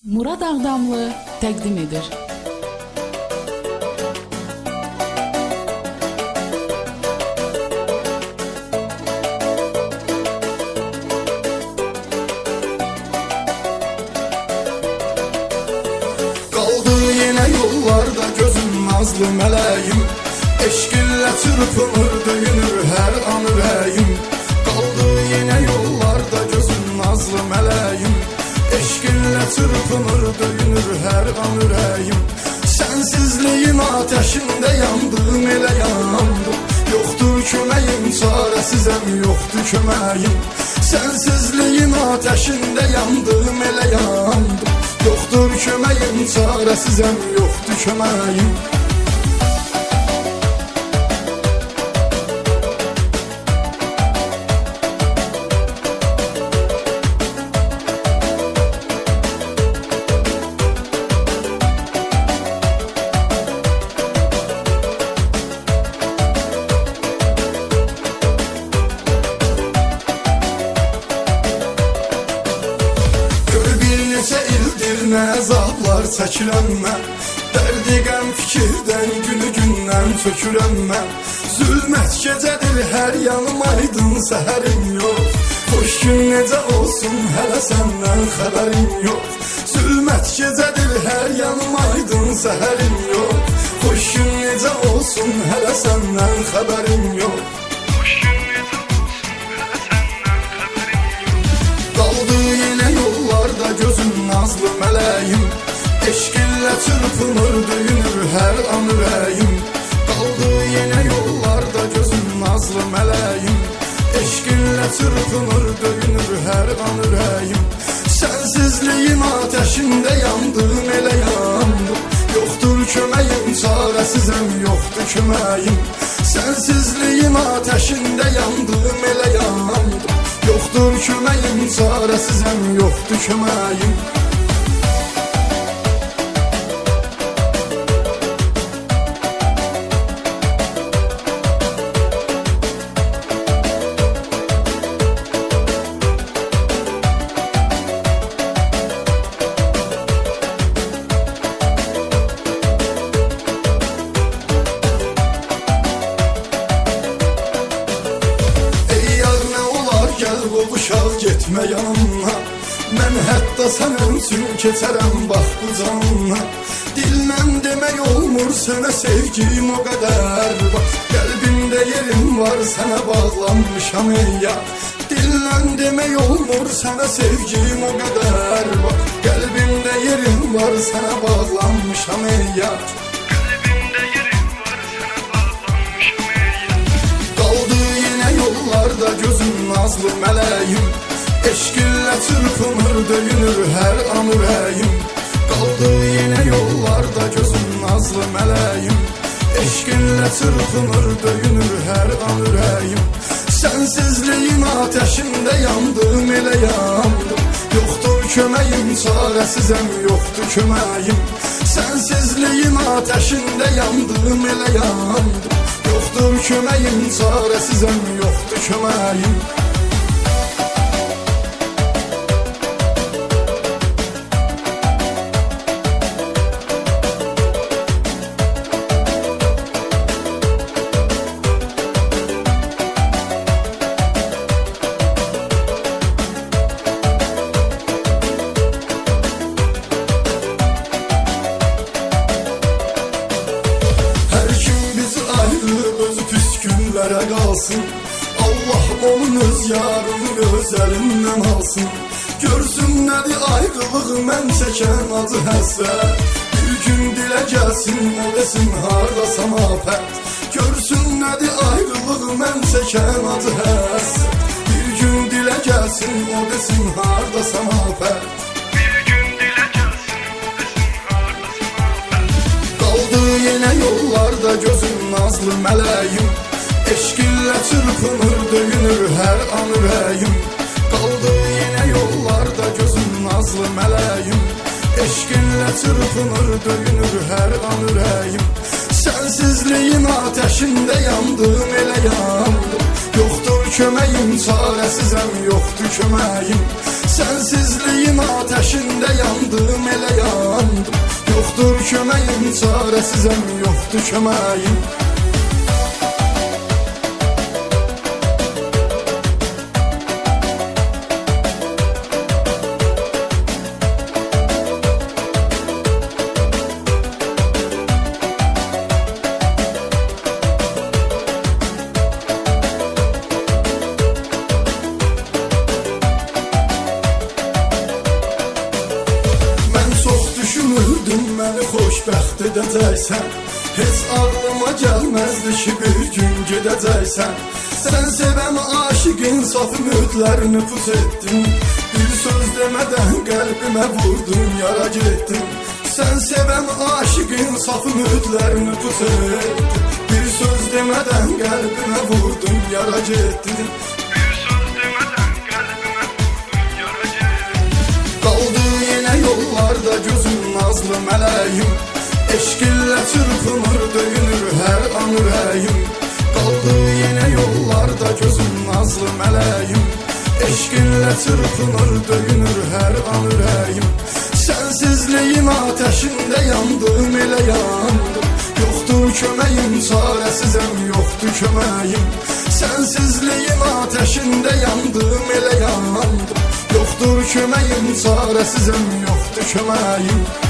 Murad Ağdamlı təqdim edir. Qaldı yenə yollarda gözüm nazlı mələyim, eşqinlə çırpınır, döyünür hər an ürəyim. Qaldı yenə yollarda gözüm nazlı mələyim, eşqinlə çırpınır, döyünür hər an ürəyim. Sənsizliyin ateşində yandım, elə yandım. Yoxdur köməyim, çarəsizəm, yoxdur köməyim. Sənsizliyin ateşində yandım, elə yandım. Yoxdur köməyim, çarəsizəm, yoxdur köməyim. Neçə ildir nə əzablar çəkirəm mən, dərdi qəm fikirdən günü gündən çökürəm mən. Zülmət gecədir, hər yanım aydın, səhərim yox. Xoş gün necə olsun, hələ səndən xəbərim yox. Zülmət gecədir, hər yanım aydın, səhərim yox. Xoş gün necə olsun, hələ səndən xəbərim yox. Qaldı yenə yollarda gözüm nazlı mələyim, eşqinlə çırpınır, döyünür hər an ürəyim. Qaldı yenə yollarda gözüm nazlı mələyim, eşqinlə çırpınır, döyünür hər an ürəyim. Sənsizliyin ateşində yandım, elə yandım. Yoxdur köməyim, çarəsizəm, yoxdur köməyim. Sənsizliyin ateşində yandım, elə yandım. Yoxdur köməyim, çarəsizəm, yoxdur köməyim. Gəl qovuşaq, getmə yanımla. Mən hətta sənin üçün keçərəm bax bu canla. Dillə demək olmur sənə sevgim o qədər. Qəlbimdə yerim var, sənə bağlanmışam ey yar. Dillə demək olmur sənə sevgim o qədər. Qəlbimdə yerim var, sənə bağlanmışam ey yar. Yollarda gözüm nazlı mələyim, eşqinlə çırpınır, döyünür hər an ürəyim. Qaldı yenə yollarda gözüm nazlı mələyim, eşqinlə çırpınır, döyünür hər an ürəyim. Sənsizliyin ateşində yandım, elə yandım. Yoxdur köməyim, çarəsizəm, yoxdur köməyim. Sənsizliyin ateşində yandım, elə yandım. Yoxdur köməyim, çarəsizəm, yoxdur köməyim. Günlərə qalsın, Allah onun öz yarını öz əlindən alsın. Görsün nədir ayrılıq, mən çəkən acı həsrət. Bir gün dilə gəlsin, o desin hardasam afət. Görsün nədir ayrılıq, mən çəkən acı həsrət. Bir gün dilə gəlsin, o desin hardasam afət. Qaldı yenə yollarda gözüm nazlı mələyim, eşqinlə çırpınır, döyünür hər an ürəyim. Qaldı yenə yollarda gözüm nazlı mələyim, eşqinlə çırpınır, döyünür hər an ürəyim. Sənsizliyin ateşində yandım, elə yandım. Yoxdur köməyim, çarəsizəm, yoxdur köməyim. Sənsizliyin ateşində yandım. yandım, elə yandım. Yoxdur köməyim, çarəsizəm, yoxdur köməyim. Düşünürdüm məni xoşbəxt edəcəksən. Heç ağlıma gəlməzdi ki bir gün gedəcəksən. Sən sevəm aşıqın saf ümidlərini pus etdin. Bir söz demədən qəlbimə vurdun, yara getdin. Sən sevəm aşıqın saf ümidlərini pus etdin. Bir söz demədən qəlbimə vurdun, yara getdin. Bir söz demədən qəlbimə vurdun, yara getdin. Qaldı yenə yollarda gözüm nazlı mələyim. Eşqillə çırpınır, döyünür hər an ürəyim. Qaldı yenə yollarda gözüm nazlı mələyim. Eşqillə çırpınır, döyünür hər an ürəyim. Sənsizliyin ateşində yandım, elə yandım. Yoxdur köməyim, çarəsizəm, yoxdur köməyim. Sənsizliyin ateşində yandım, elə yandım. Yoxdur köməyim, çarəsizəm, yoxdur köməyim.